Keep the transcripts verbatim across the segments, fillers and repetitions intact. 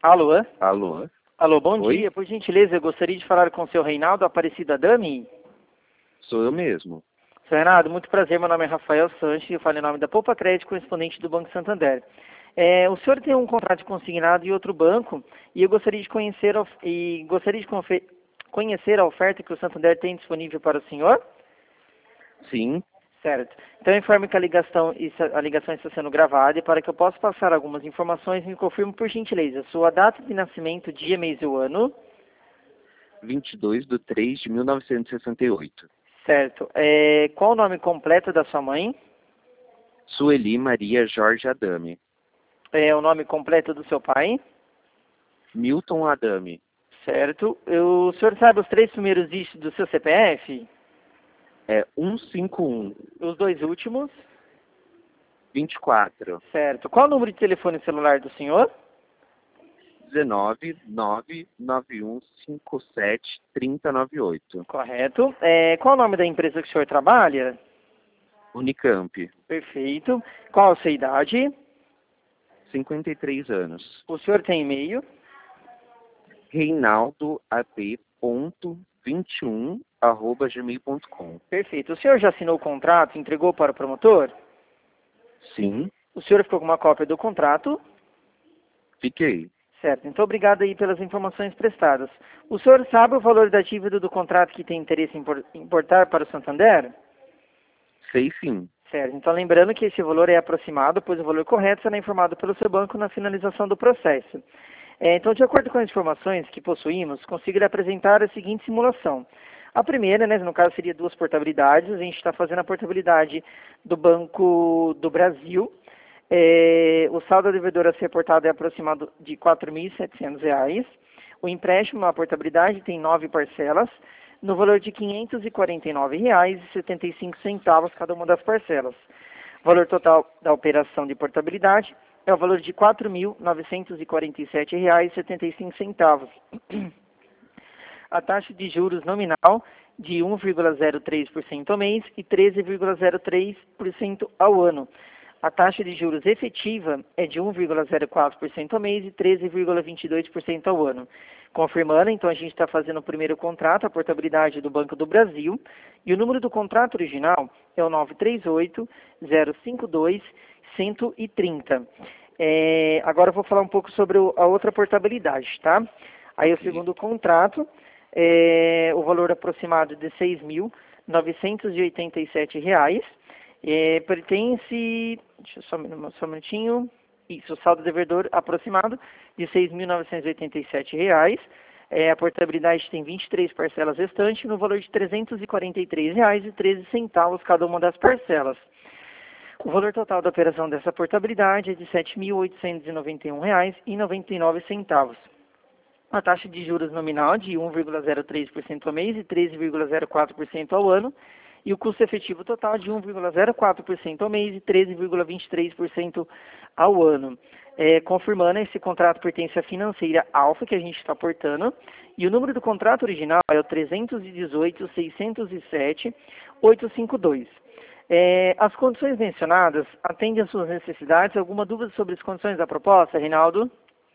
Alô? Alô? Alô, bom Oi? dia. Por gentileza, eu gostaria de falar com o seu Reinaldo Aparecida Dami. Sou eu mesmo. Seu Reinaldo, muito prazer. Meu nome é Rafael Sanches e eu falo em nome da Poupa Crédito, correspondente do Banco Santander. É, o senhor tem um contrato consignado em outro banco e eu gostaria de conhecer, a, e gostaria de confe, conhecer a oferta que o Santander tem disponível para o senhor? Sim. Certo. Então informe que a ligação, a ligação está sendo gravada e para que eu possa passar algumas informações, me confirme por gentileza sua data de nascimento, dia, mês e o ano. vinte e dois de três de mil novecentos e sessenta e oito. Certo. É, qual o nome completo da sua mãe? Sueli Maria Jorge Adame. É, o nome completo do seu pai? Milton Adame. Certo. Eu, o senhor sabe os três primeiros dígitos do seu C P F? É cento e cinquenta e um. Os dois últimos? vinte e quatro. Certo. Qual o número de telefone celular do senhor? dezenove, nove nove um cinco sete, três zero nove oito. Correto. É, qual o nome da empresa que o senhor trabalha? Unicamp. Perfeito. Qual a sua idade? cinquenta e três anos. O senhor tem e-mail? reinaldo a p ponto vinte e um arroba gmail ponto com. Perfeito. O senhor já assinou o contrato e entregou para o promotor? Sim. O senhor ficou com uma cópia do contrato? Fiquei. Certo. Então, obrigado aí pelas informações prestadas. O senhor sabe o valor da dívida do contrato que tem interesse em importar para o Santander? Sei sim. Certo. Então, lembrando que esse valor é aproximado, pois o valor correto será informado pelo seu banco na finalização do processo. É, então, de acordo com as informações que possuímos, consigo lhe apresentar a seguinte simulação. A primeira, né, no caso, seria duas portabilidades. A gente está fazendo a portabilidade do Banco do Brasil. É, o saldo a devedor a ser reportado é aproximado de quatro mil e setecentos reais. O empréstimo, a portabilidade, tem nove parcelas, no valor de quinhentos e quarenta e nove reais e setenta e cinco centavos cada uma das parcelas. O valor total da operação de portabilidade é o valor de quatro mil novecentos e quarenta e sete reais e setenta e cinco centavos. A taxa de juros nominal de um vírgula zero três por cento ao mês e treze vírgula zero três por cento ao ano. A taxa de juros efetiva é de um vírgula zero quatro por cento ao mês e treze vírgula vinte e dois por cento ao ano. Confirmando, então a gente está fazendo o primeiro contrato, a portabilidade do Banco do Brasil, e o número do contrato original é o nove três oito, zero cinco dois, um zero três zero. É, agora eu vou falar um pouco sobre o, a outra portabilidade, tá? Aí o segundo contrato, é, o valor aproximado de seis mil novecentos e oitenta e sete reais. É, pertence, deixa eu só, só um minutinho, isso, o saldo devedor aproximado de seis mil novecentos e oitenta e sete reais, é, a portabilidade tem vinte e três parcelas restantes, no valor de trezentos e quarenta e três reais e treze centavos cada uma das parcelas. O valor total da operação dessa portabilidade é de sete mil oitocentos e noventa e um reais e noventa e nove centavos. A taxa de juros nominal de um vírgula zero três por cento ao mês e treze vírgula zero quatro por cento ao ano, e o custo efetivo total de um vírgula zero quatro por cento ao mês e treze vírgula vinte e três por cento ao ano. É, confirmando, esse contrato pertence à financeira Alfa, que a gente está aportando, e o número do contrato original é o trezentos e dezoito, seiscentos e sete, oitocentos e cinquenta e dois. É, as condições mencionadas atendem às suas necessidades. Alguma dúvida sobre as condições da proposta, Reinaldo?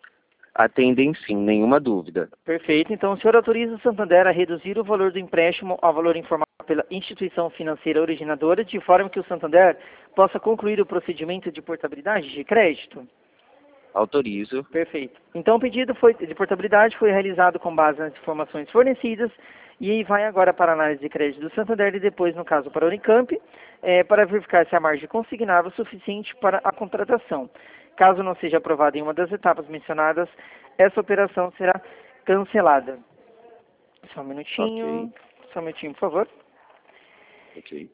Atendem sim, nenhuma dúvida. Perfeito. Então, o senhor autoriza o Santander a reduzir o valor do empréstimo ao valor informado pela instituição financeira originadora, de forma que o Santander possa concluir o procedimento de portabilidade de crédito? Autorizo. Perfeito. Então, o pedido foi, de portabilidade foi realizado com base nas informações fornecidas e vai agora para a análise de crédito do Santander e depois, no caso, para a Unicamp, é, para verificar se a margem consignável é suficiente para a contratação. Caso não seja aprovado em uma das etapas mencionadas, essa operação será cancelada. Só um minutinho. Ok. Só um minutinho, por favor. Ok.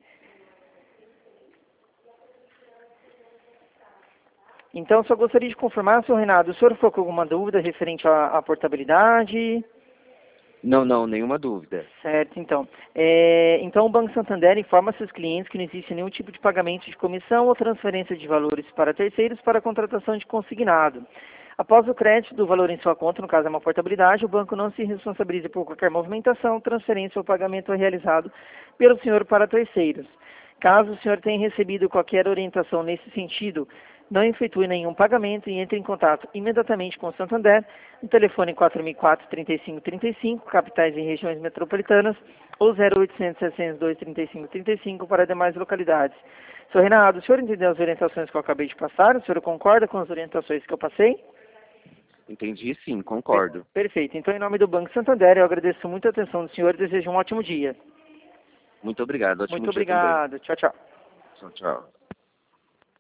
Então, só gostaria de confirmar, senhor Renato, o senhor ficou com alguma dúvida referente à, à portabilidade? Não, não, nenhuma dúvida. Certo, então. É, então, o Banco Santander informa seus clientes que não existe nenhum tipo de pagamento de comissão ou transferência de valores para terceiros para a contratação de consignado. Após o crédito do valor em sua conta, no caso é uma portabilidade, o banco não se responsabiliza por qualquer movimentação, transferência ou pagamento realizado pelo senhor para terceiros. Caso o senhor tenha recebido qualquer orientação nesse sentido, não efetue nenhum pagamento e entre em contato imediatamente com o Santander no telefone quatro mil e quatro, trinta e cinco trinta e cinco, capitais e regiões metropolitanas, ou zero oitocentos, setecentos e dois, trinta e cinco trinta e cinco para demais localidades. Senhor Reinaldo, o senhor entendeu as orientações que eu acabei de passar? O senhor concorda com as orientações que eu passei? Entendi, sim, concordo. Perfeito. Então, em nome do Banco Santander, eu agradeço muito a atenção do senhor e desejo um ótimo dia. Muito obrigado, ótimo Muito dia obrigado. Tchau, tchau. também. Tchau, tchau.